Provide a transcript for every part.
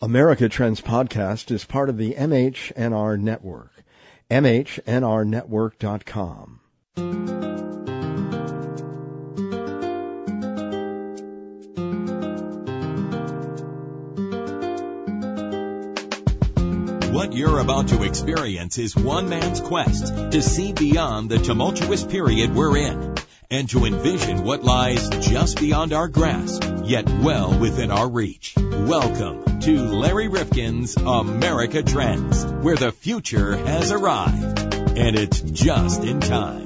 America Trends Podcast is part of the MHNR Network. MHNRnetwork.com. What you're about to experience is one man's quest to see beyond the tumultuous period we're in and to envision what lies just beyond our grasp, yet well within our reach. Welcome to Larry Rifkin's America Trends, where the future has arrived, and it's just in time.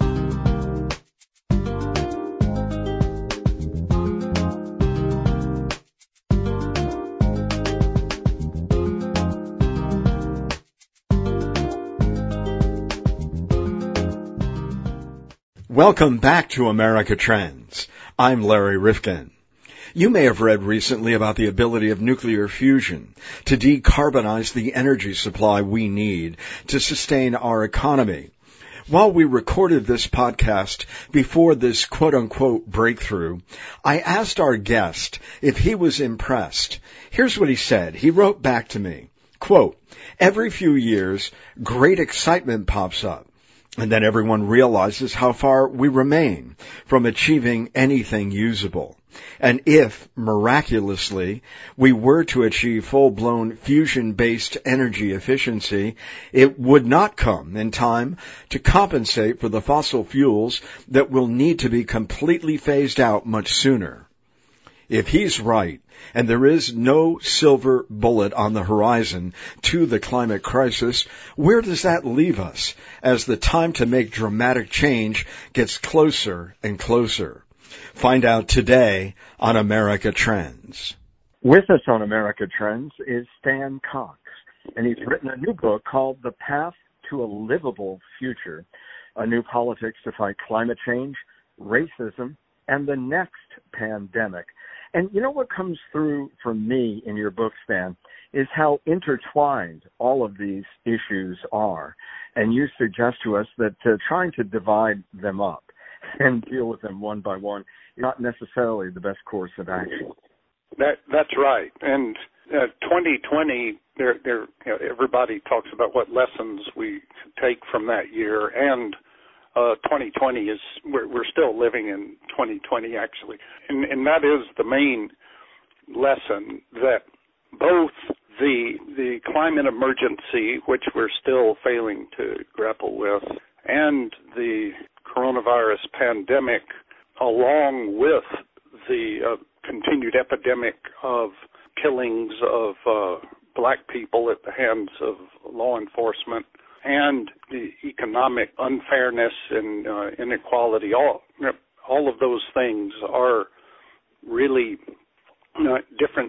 Welcome back to America Trends. I'm Larry Rifkin. You may have read recently about the ability of nuclear fusion to decarbonize the energy supply we need to sustain our economy. While we recorded this podcast before this quote-unquote breakthrough, I asked our guest if he was impressed. Here's what he said. He wrote back to me, quote, "Every few years, great excitement pops up. And then everyone realizes how far we remain from achieving anything usable. And if, miraculously, we were to achieve full-blown fusion-based energy efficiency, it would not come in time to compensate for the fossil fuels that will need to be completely phased out much sooner." If he's right, and there is no silver bullet on the horizon to the climate crisis, where does that leave us as the time to make dramatic change gets closer and closer? Find out today on America Trends. With us on America Trends is Stan Cox, and he's written a new book called The Path to a Livable Future, a new politics to fight climate change, racism, and the next pandemic. And you know what comes through for me in your book, Stan, is how intertwined all of these issues are. And you suggest to us that trying to divide them up and deal with them one by one is not necessarily the best course of action. That's right. And 2020, everybody talks about what lessons we take from that year, and 2020 is, we're still living in 2020 actually. And that is the main lesson, that both the climate emergency, which we're still failing to grapple with, and the coronavirus pandemic, along with the continued epidemic of killings of black people at the hands of law enforcement, and the economic unfairness and inequality, all of those things are really different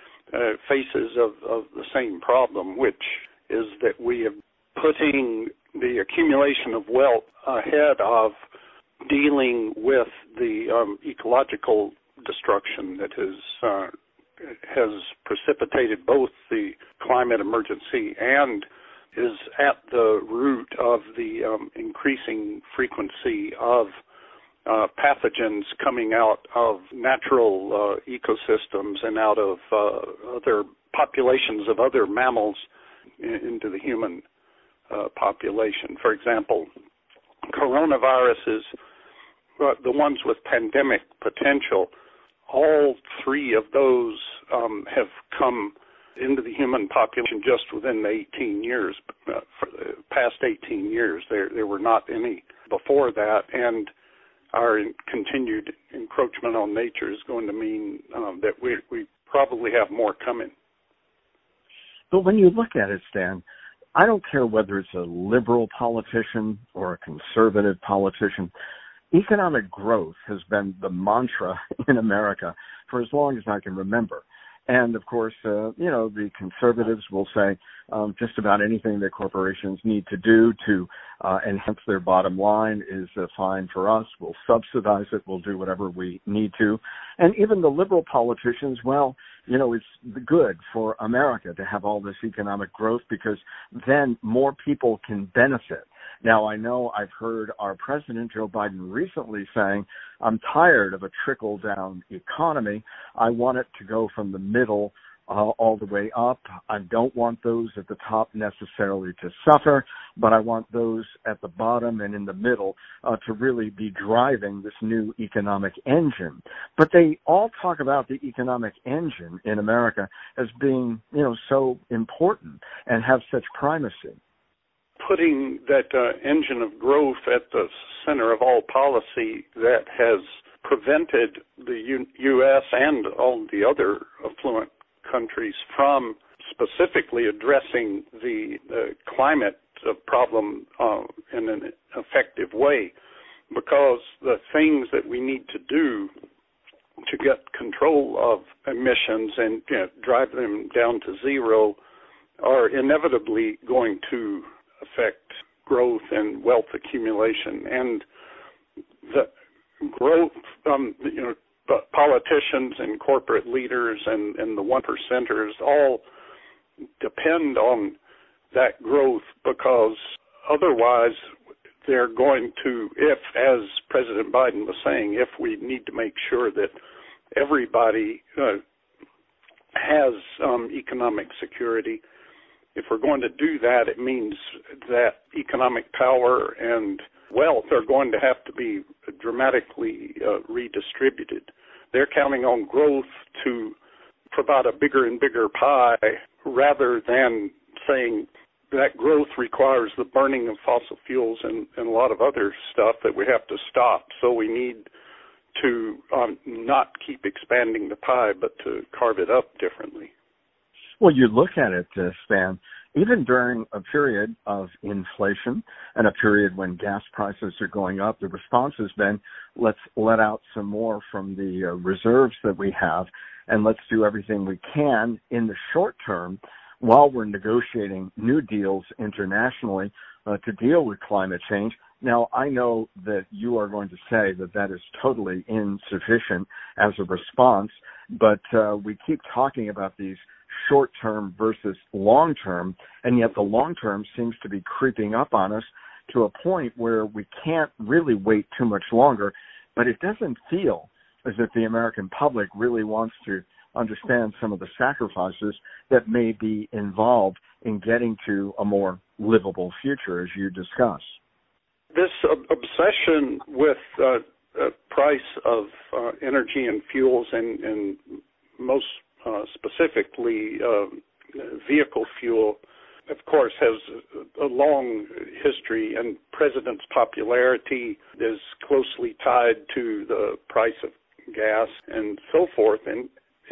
faces of the same problem, which is that we are putting the accumulation of wealth ahead of dealing with the ecological destruction that has precipitated both the climate emergency and is at the root of the increasing frequency of pathogens coming out of natural ecosystems and out of other populations of other mammals into the human population. For example, coronaviruses, the ones with pandemic potential, all three of those have come into the human population just within the 18 years, for the past 18 years. There were not any before that, and our continued encroachment on nature is going to mean that we probably have more coming. But when you look at it, Stan, I don't care whether it's a liberal politician or a conservative politician. Economic growth has been the mantra in America for as long as I can remember. And, of course, the conservatives will say just about anything that corporations need to do to enhance their bottom line is fine for us. We'll subsidize it. We'll do whatever we need to. And even the liberal politicians, it's good for America to have all this economic growth because then more people can benefit. Now, I know I've heard our president, Joe Biden, recently saying, I'm tired of a trickle-down economy. I want it to go from the middle all the way up. I don't want those at the top necessarily to suffer, but I want those at the bottom and in the middle to really be driving this new economic engine. But they all talk about the economic engine in America as being, so important and have such primacy. Putting that engine of growth at the center of all policy that has prevented the U.S. and all the other affluent countries from specifically addressing the climate problem in an effective way, because the things that we need to do to get control of emissions and drive them down to zero are inevitably going to affect growth and wealth accumulation. And the growth, politicians and corporate leaders and the one percenters all depend on that growth, because otherwise they're going to, if, as President Biden was saying, if we need to make sure that everybody has economic security, if we're going to do that, it means that economic power and wealth are going to have to be dramatically redistributed. They're counting on growth to provide a bigger and bigger pie, rather than saying that growth requires the burning of fossil fuels and a lot of other stuff that we have to stop. So we need to not keep expanding the pie, but to carve it up differently. Well, you look at it, Stan, even during a period of inflation and a period when gas prices are going up, the response has been, let's let out some more from the reserves that we have, and let's do everything we can in the short term while we're negotiating new deals internationally to deal with climate change. Now, I know that you are going to say that that is totally insufficient as a response, but we keep talking about these short-term versus long-term, and yet the long-term seems to be creeping up on us to a point where we can't really wait too much longer, but it doesn't feel as if the American public really wants to understand some of the sacrifices that may be involved in getting to a more livable future, as you discuss. This obsession with price of energy and fuels, and most specifically vehicle fuel, of course, has a long history, and president's popularity is closely tied to the price of gas and so forth. And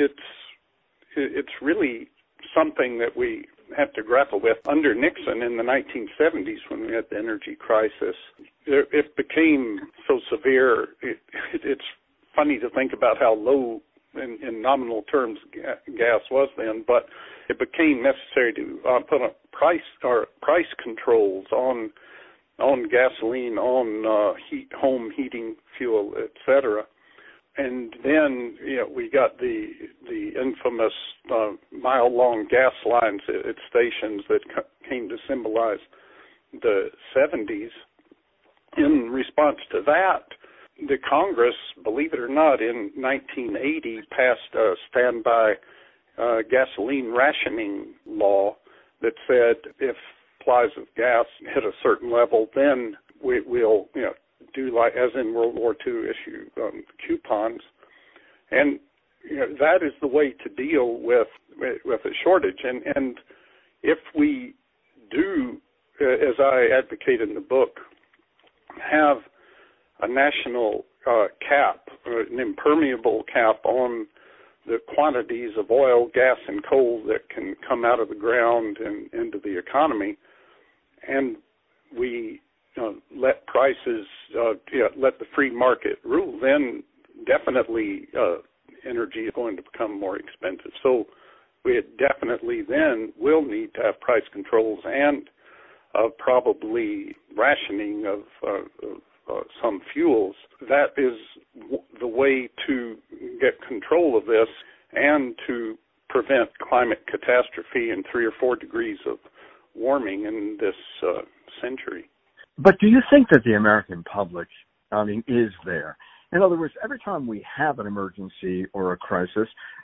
it's really something that we have to grapple with. Under Nixon in the 1970s, when we had the energy crisis, it became so severe. It's funny to think about how low in nominal terms gas was then, but it became necessary to put a price controls on gasoline, on home heating fuel, etc. And then we got the infamous mile-long gas lines at stations that came to symbolize the 70s. In response to that, the Congress, believe it or not, in 1980 passed a standby gasoline rationing law that said if supplies of gas hit a certain level, then we'll do like as in World War II, issue coupons. And that is the way to deal with a shortage. And if we do, as I advocate in the book, have a national cap, an impermeable cap on the quantities of oil, gas, and coal that can come out of the ground and into the economy, and we let prices, let the free market rule, then definitely energy is going to become more expensive. So we definitely then will need to have price controls and probably rationing of some fuels. That is the way to get control of this and to prevent climate catastrophe and 3 or 4 degrees of warming in this century. But do you think that the American public, is there? In other words, every time we have an emergency or a crisis,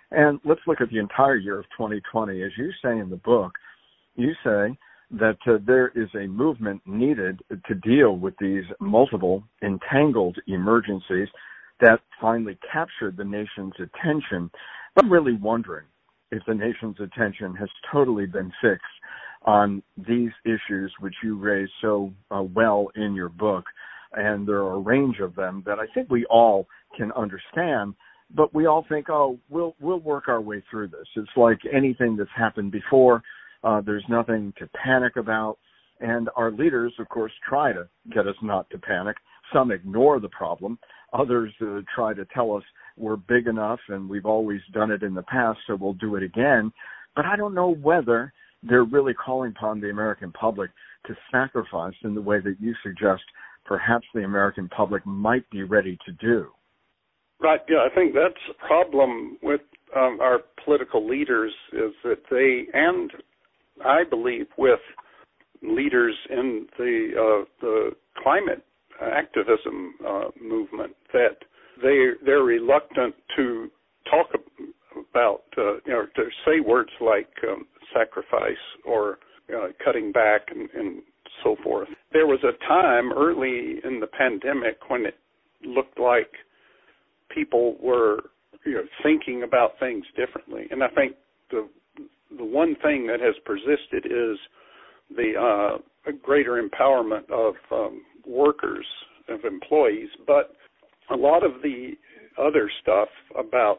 And let's look at the entire year of 2020. As you say in the book, you say that there is a movement needed to deal with these multiple entangled emergencies that finally captured the nation's attention. I'm really wondering if the nation's attention has totally been fixed on these issues which you raise so well in your book. And there are a range of them that I think we all can understand, but we all think, oh, we'll work our way through this. It's like anything that's happened before. There's nothing to panic about. And our leaders, of course, try to get us not to panic. Some ignore the problem. Others try to tell us we're big enough and we've always done it in the past, so we'll do it again. But I don't know whether they're really calling upon the American public to sacrifice in the way that you suggest perhaps the American public might be ready to do. Right. Yeah, I think that's a problem with our political leaders is that they, and I believe with leaders in the climate activism movement, that they're reluctant to talk about, to say words like sacrifice or cutting back and so forth. There was a time early in the pandemic when it looked like people were thinking about things differently. And I think the one thing that has persisted is the greater empowerment of workers, of employees. But a lot of the other stuff about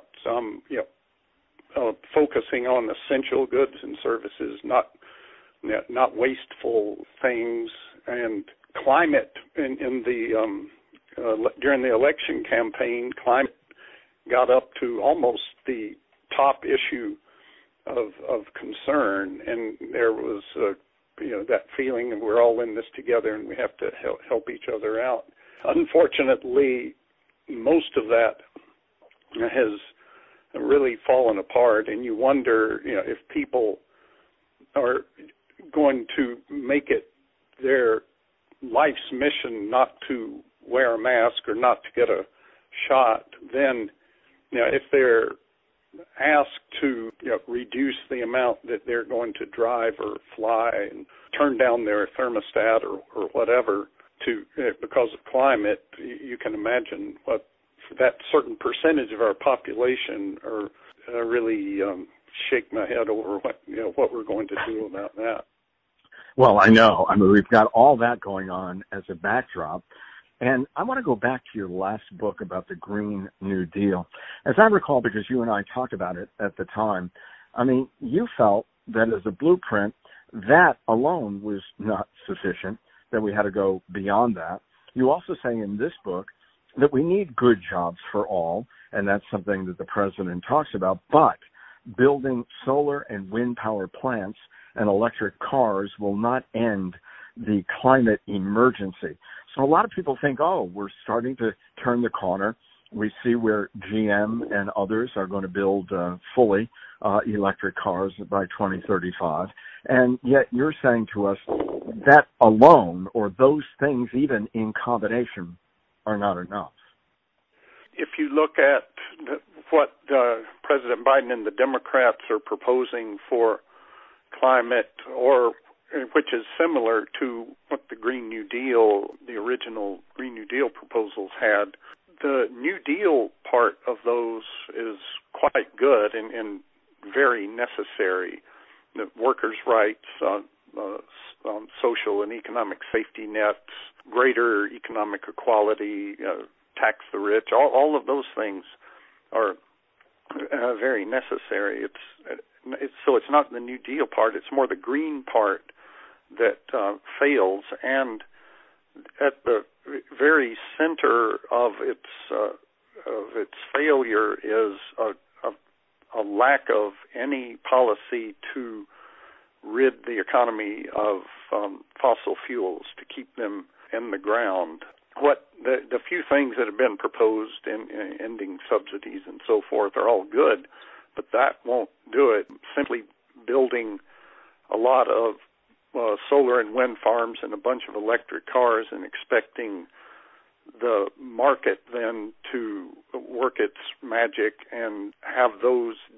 focusing on essential goods and services, not wasteful things, and climate in the during the election campaign, climate got up to almost the top issue of concern, and there was that feeling that we're all in this together and we have to help each other out. Unfortunately, most of that has really fallen apart, and you wonder, if people are going to make it their life's mission not to wear a mask or not to get a shot, then, if they're asked to reduce the amount that they're going to drive or fly and turn down their thermostat or whatever because of climate, you can imagine what that certain percentage of our population are really shake my head over what we're going to do about that. Well, I know. I mean, we've got all that going on as a backdrop. And I want to go back to your last book about the Green New Deal. As I recall, because you and I talked about it at the time, I mean, you felt that as a blueprint, that alone was not sufficient, that we had to go beyond that. You also say in this book that we need good jobs for all, and that's something that the president talks about, but building solar and wind power plants and electric cars will not end the climate emergency. So a lot of people think, we're starting to turn the corner. We see where GM and others are going to build fully electric cars by 2035. And yet you're saying to us that alone, or those things even in combination, are not enough. If you look at what President Biden and the Democrats are proposing for climate, or which is similar to what the Green New Deal, the original Green New Deal proposals had, the New Deal part of those is quite good and very necessary. The workers' rights, social and economic safety nets, greater economic equality, tax the rich, all of those things are very necessary. So it's not the New Deal part, it's more the green part that fails, and at the very center of its failure is a lack of any policy to rid the economy of fossil fuels, to keep them in the ground. What the few things that have been proposed in ending subsidies and so forth are all good, but that won't do it. Simply building a lot of solar and wind farms and a bunch of electric cars and expecting the market then to work its magic and have those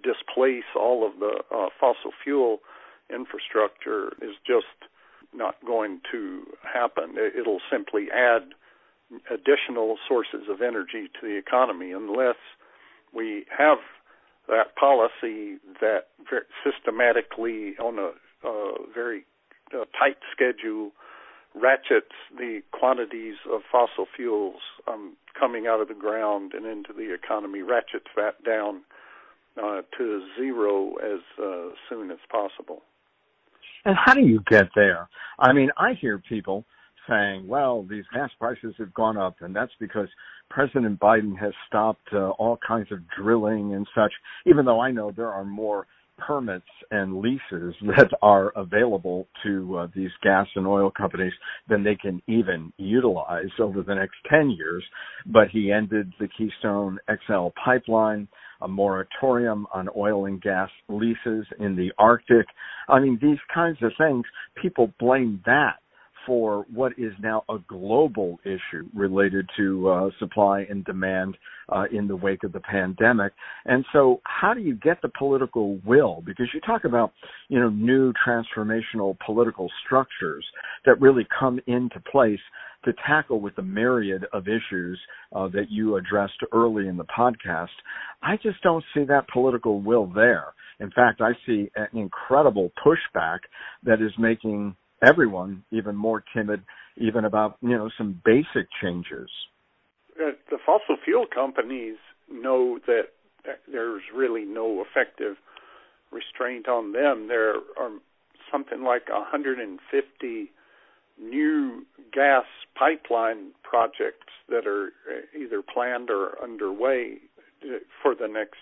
displace all of the fossil fuel infrastructure is just not going to happen. It'll simply add additional sources of energy to the economy unless we have that policy that systematically, on a very tight schedule, ratchets the quantities of fossil fuels coming out of the ground and into the economy, ratchets that down to zero as soon as possible. And how do you get there? I mean, I hear people saying, well, these gas prices have gone up, and that's because President Biden has stopped all kinds of drilling and such, even though I know there are more permits and leases that are available to these gas and oil companies than they can even utilize over the next 10 years. But he ended the Keystone XL pipeline, a moratorium on oil and gas leases in the Arctic. I mean, these kinds of things, people blame that for what is now a global issue related to supply and demand in the wake of the pandemic. And so how do you get the political will? Because you talk about, new transformational political structures that really come into place to tackle with the myriad of issues that you addressed early in the podcast. I just don't see that political will there. In fact, I see an incredible pushback that is making everyone even more timid, even about, some basic changes. The fossil fuel companies know that there's really no effective restraint on them. There are something like 150 new gas pipeline projects that are either planned or underway for the next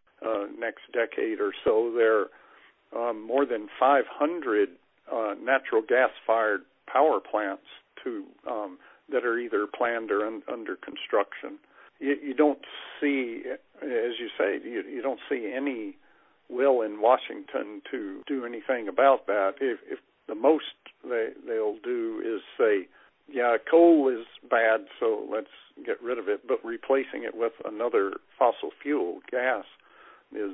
decade or so. There are more than 500 natural gas-fired power plants that are either planned or under construction. You don't see, as you say, you don't see any will in Washington to do anything about that. If the most they'll do is say, yeah, coal is bad, so let's get rid of it, but replacing it with another fossil fuel, gas, is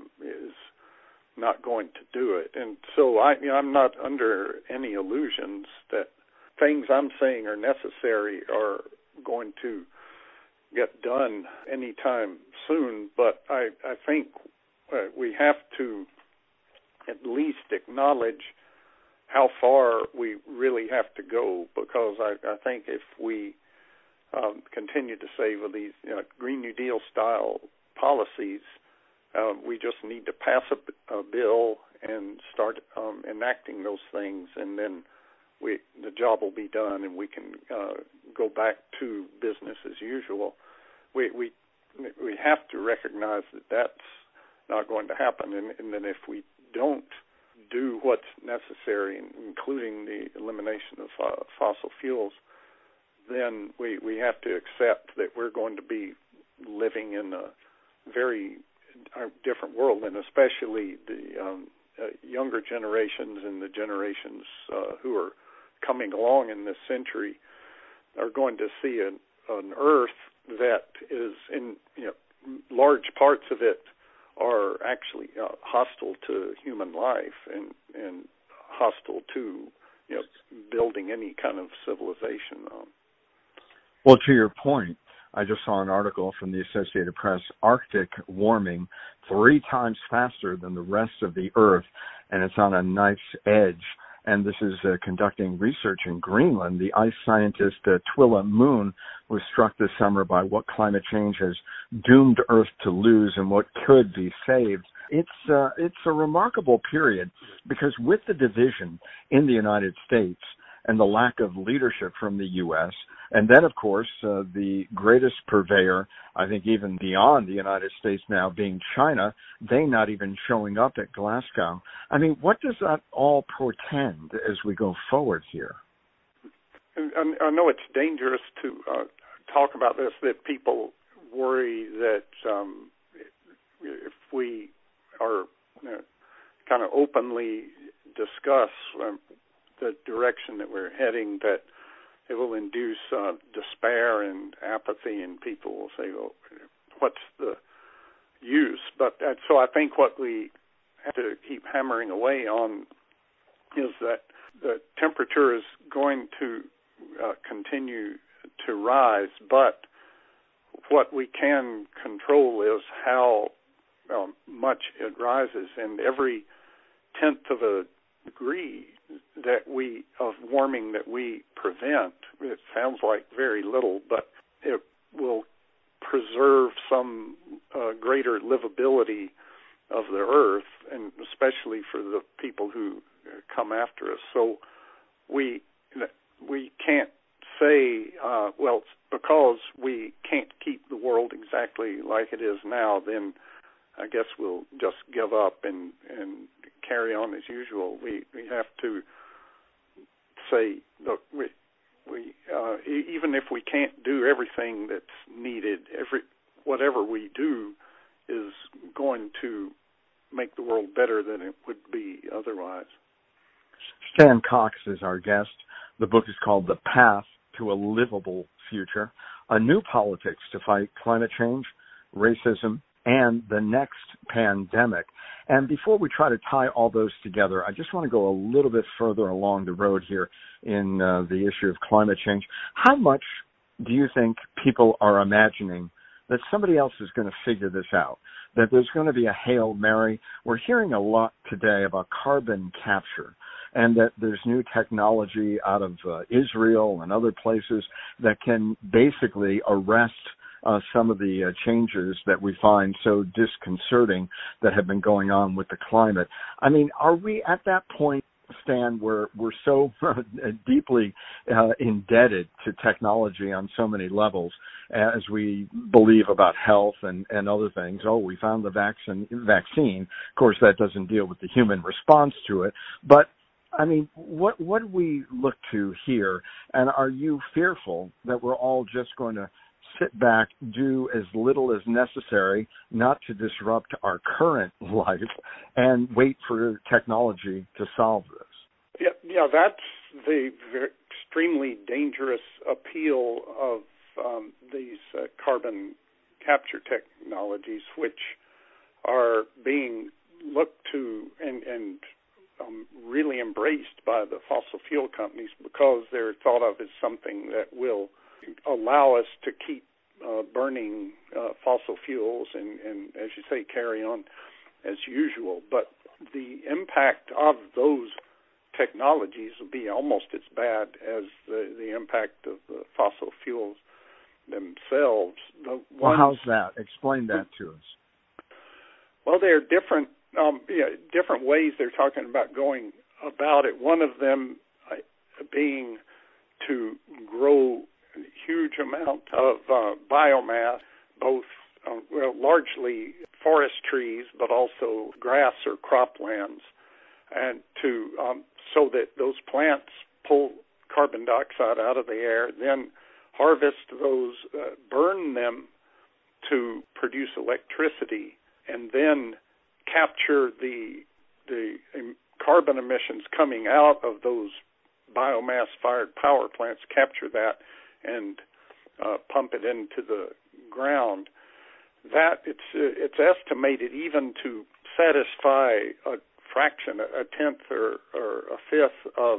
not going to do it. And so I'm not under any illusions that things I'm saying are necessary are going to get done anytime soon, but I think we have to at least acknowledge how far we really have to go, because I think if we continue to say, well, these Green New Deal style policies, we just need to pass a bill and start enacting those things, and then the job will be done, and we can go back to business as usual. We have to recognize that that's not going to happen, and then if we don't do what's necessary, including the elimination of fossil fuels, then we have to accept that we're going to be living in a very different world, and especially the younger generations and the generations who are coming along in this century are going to see an Earth that is in large parts of it are actually hostile to human life and hostile to building any kind of civilization. Well, to your point, I just saw an article from the Associated Press, Arctic warming 3 times faster than the rest of the Earth, and it's on a knife's edge. And this is conducting research in Greenland. The ice scientist Twila Moon was struck this summer by what climate change has doomed Earth to lose and what could be saved. It's a remarkable period, because with the division in the United States and the lack of leadership from the U.S., and then, of course, the greatest purveyor, I think even beyond the United States now, being China, they not even showing up at Glasgow. I mean, what does that all portend as we go forward here? I know it's dangerous to talk about this, that people worry that if we are kind of openly discuss the direction that we're heading, that it will induce despair and apathy, and people will say, well, what's the use. But so I think what we have to keep hammering away on is that the temperature is going to continue to rise, but what we can control is how much it rises, and every tenth of a degree of warming that we prevent, it sounds like very little, but it will preserve some greater livability of the Earth, and especially for the people who come after us. So we can't say, well, it's because we can't keep the world exactly like it is now, then I guess we'll just give up and carry on as usual. We have to say, look, we even if we can't do everything that's needed, whatever we do is going to make the world better than it would be otherwise. Stan Cox is our guest. The book is called The Path to a Livable Future, A New Politics to Fight Climate Change, Racism, and the Next Pandemic. And before we try to tie all those together, I just want to go a little bit further along the road here in the issue of climate change. How much do you think people are imagining that somebody else is going to figure this out, that there's going to be a Hail Mary? We're hearing a lot today about carbon capture, and that there's new technology out of Israel and other places that can basically arrest some of the changes that we find so disconcerting that have been going on with the climate. I mean, are we at that point, Stan, where we're so deeply indebted to technology on so many levels as we believe about health and other things? Oh, we found the vaccine. Of course, that doesn't deal with the human response to it. But, I mean, what do we look to here? And are you fearful that we're all just going to sit back, do as little as necessary not to disrupt our current life, and wait for technology to solve this? Yeah, that's the extremely dangerous appeal of these carbon capture technologies, which are being looked to and really embraced by the fossil fuel companies because they're thought of as something that will allow us to keep burning fossil fuels and, as you say, carry on as usual. But the impact of those technologies will be almost as bad as the impact of the fossil fuels themselves. Well, how's that? Explain that to us. Well, there are different ways they're talking about going about it. One of them being to grow huge amount of biomass, both largely forest trees, but also grass or croplands, and to so that those plants pull carbon dioxide out of the air, then harvest those, burn them to produce electricity, and then capture the carbon emissions coming out of those biomass-fired power plants, capture that and pump it into the ground. That it's estimated even to satisfy a fraction, a tenth or a fifth of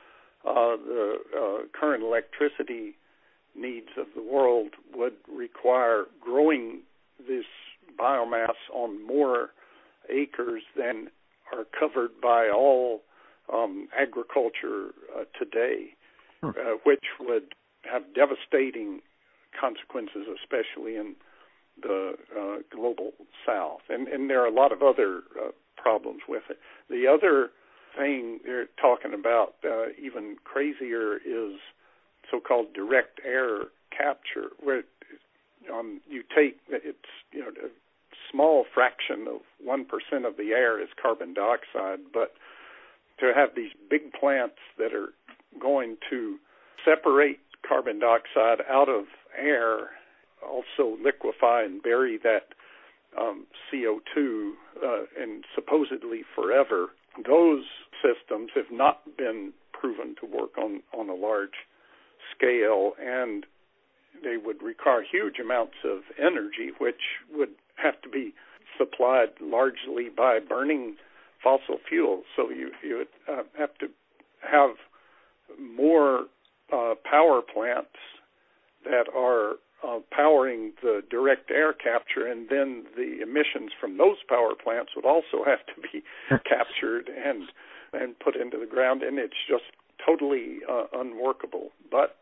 the current electricity needs of the world would require growing this biomass on more acres than are covered by all agriculture today, which would have devastating consequences, especially in the global south. And there are a lot of other problems with it. The other thing they're talking about, even crazier, is so-called direct air capture, where you take a small fraction of 1% of the air is carbon dioxide, but to have these big plants that are going to separate carbon dioxide out of air, also liquefy and bury that CO2 and supposedly forever, those systems have not been proven to work on a large scale, and they would require huge amounts of energy, which would have to be supplied largely by burning fossil fuels. So you would have to have more power plants that are powering the direct air capture, and then the emissions from those power plants would also have to be captured and put into the ground, and it's just totally unworkable. But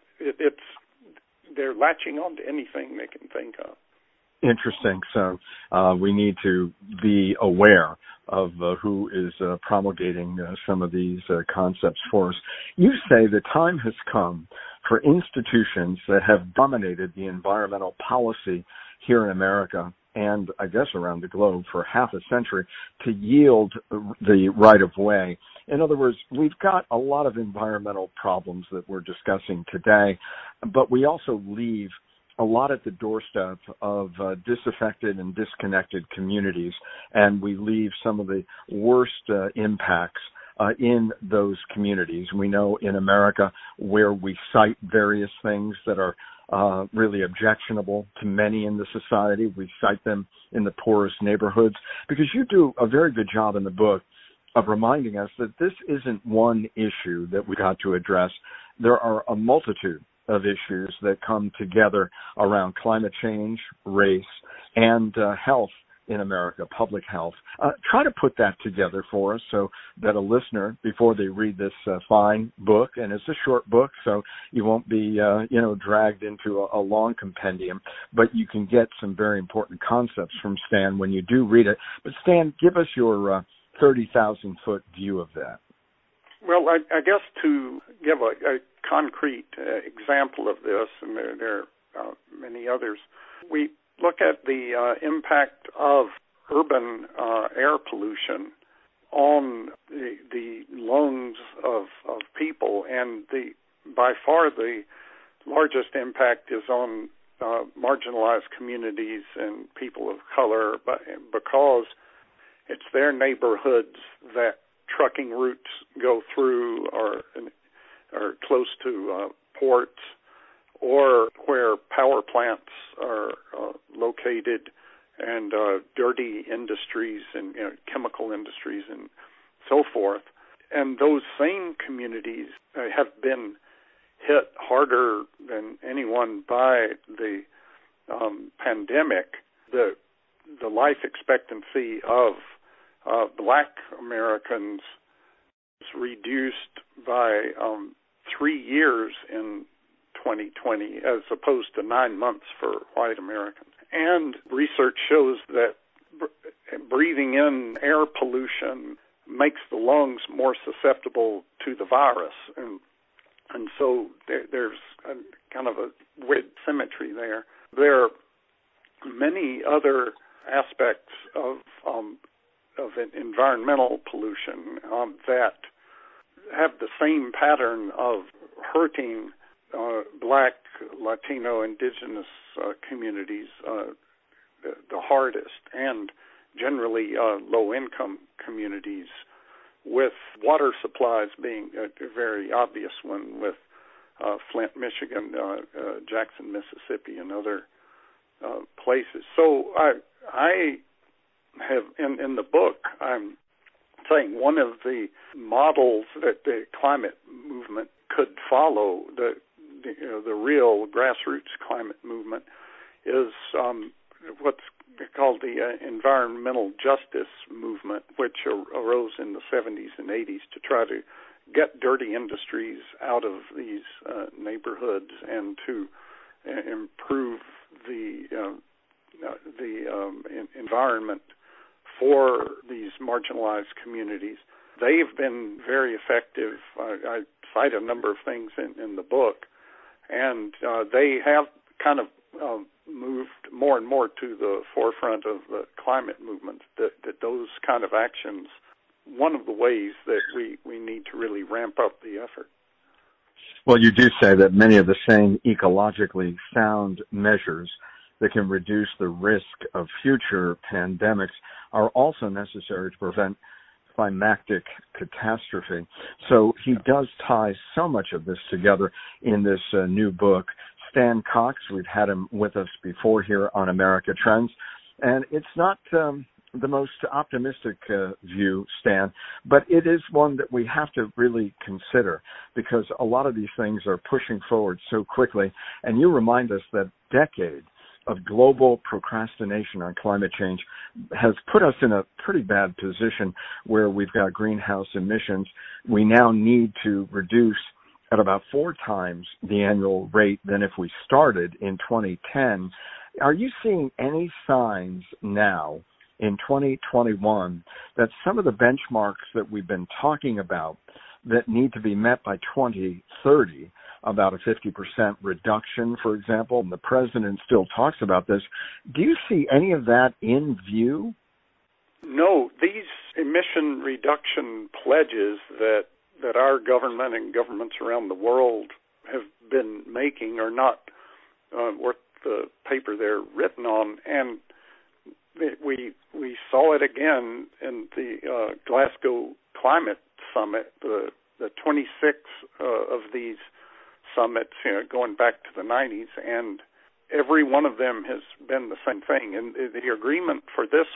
they're latching on to anything they can think of. Interesting. So we need to be aware of who is promulgating some of these concepts for us. You say the time has come for institutions that have dominated the environmental policy here in America and I guess around the globe for half a century to yield the right of way. In other words, we've got a lot of environmental problems that we're discussing today, but we also leave a lot at the doorstep of disaffected and disconnected communities, and we leave some of the worst impacts in those communities. We know in America where we cite various things that are really objectionable to many in the society. We cite them in the poorest neighborhoods because you do a very good job in the book of reminding us that this isn't one issue that we got to address. There are a multitude of issues that come together around climate change, race, and health in America, public health. Try to put that together for us so that a listener, before they read this fine book, and it's a short book, so you won't be, dragged into a long compendium, but you can get some very important concepts from Stan when you do read it. But Stan, give us your 30,000-foot view of that. Well, I guess to give a concrete example of this, and there are many others, we look at the impact of urban air pollution on the lungs of people, and by far the largest impact is on marginalized communities and people of color, but because it's their neighborhoods that trucking routes go through or close to ports, or where power plants are located, and dirty industries and chemical industries and so forth. And those same communities have been hit harder than anyone by the pandemic. The life expectancy of Black Americans is reduced by 3 years in 2020 as opposed to 9 months for white Americans. And research shows that breathing in air pollution makes the lungs more susceptible to the virus. And so there's kind of a weird symmetry there. There are many other aspects of environmental pollution that have the same pattern of hurting Black, Latino, Indigenous communities the hardest, and generally low-income communities, with water supplies being a very obvious one, with Flint, Michigan, Jackson, Mississippi, and other places. So I have, in the book, I'm saying one of the models that the climate movement could follow, the real grassroots climate movement, is what's called the environmental justice movement, which arose in the 70s and 80s to try to get dirty industries out of these neighborhoods and to improve the environment for these marginalized communities. They've been very effective. I cite a number of things in the book, and they have kind of moved more and more to the forefront of the climate movement, that those kind of actions, one of the ways that we need to really ramp up the effort. Well, you do say that many of the same ecologically sound measures that can reduce the risk of future pandemics are also necessary to prevent climactic catastrophe. So he does tie so much of this together in this new book. Stan Cox, we've had him with us before here on America Trends. And it's not the most optimistic view, Stan, but it is one that we have to really consider because a lot of these things are pushing forward so quickly. And you remind us that decades of global procrastination on climate change has put us in a pretty bad position where we've got greenhouse emissions. We now need to reduce at about 4 times the annual rate than if we started in 2010. Are you seeing any signs now in 2021 that some of the benchmarks that we've been talking about that need to be met by 2030, about a 50% reduction, for example, and the president still talks about this, do you see any of that in view? No, these emission reduction pledges that our government and governments around the world have been making are not worth the paper they're written on, and we saw it again in the Glasgow Climate Summit, the 26 of these summits, going back to the 90s, and every one of them has been the same thing. And the agreement for this,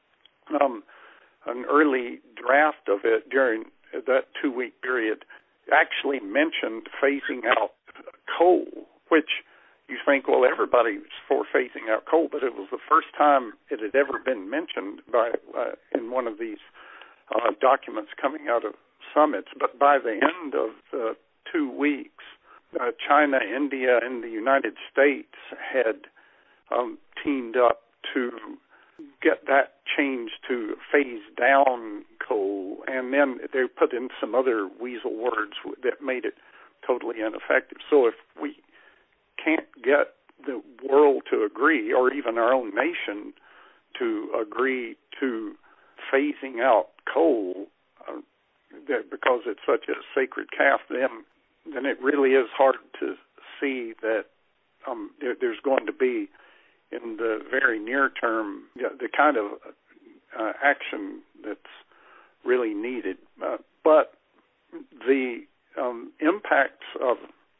an early draft of it during that 2-week period, actually mentioned phasing out coal, which you think, well, everybody's for phasing out coal, but it was the first time it had ever been mentioned in one of these documents coming out of summits. But by the end of the 2 weeks, China, India, and the United States had teamed up to get that changed to phase down coal, and then they put in some other weasel words that made it totally ineffective. So if we can't get the world to agree, or even our own nation to agree to phasing out coal, because it's such a sacred calf, then it really is hard to see that there's going to be, in the very near term, the kind of action that's really needed. But the impacts of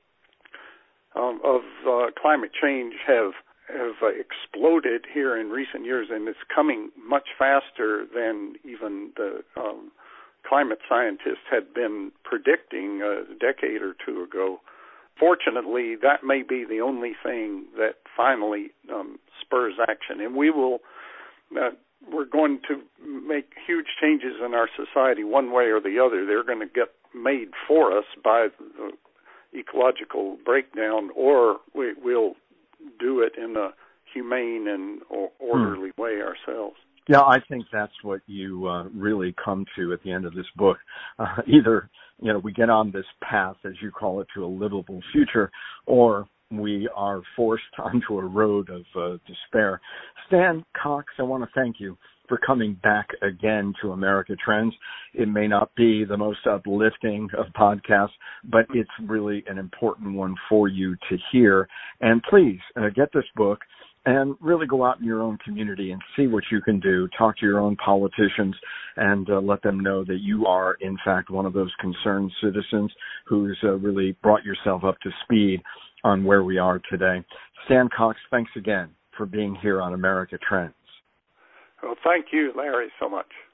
climate change have exploded here in recent years, and it's coming much faster than even the climate scientists had been predicting a decade or two ago. Fortunately, that may be the only thing that finally spurs action, and we're going to make huge changes in our society one way or the other. They're going to get made for us by the ecological breakdown, or we'll do it in a humane and orderly way ourselves. Yeah, I think that's what you really come to at the end of this book. Either, we get on this path, as you call it, to a livable future, or we are forced onto a road of despair. Stan Cox, I want to thank you for coming back again to America Trends. It may not be the most uplifting of podcasts, but it's really an important one for you to hear. And please get this book and really go out in your own community and see what you can do. Talk to your own politicians and let them know that you are, in fact, one of those concerned citizens who's really brought yourself up to speed on where we are today. Stan Cox, thanks again for being here on America Trends. Well, thank you, Larry, so much.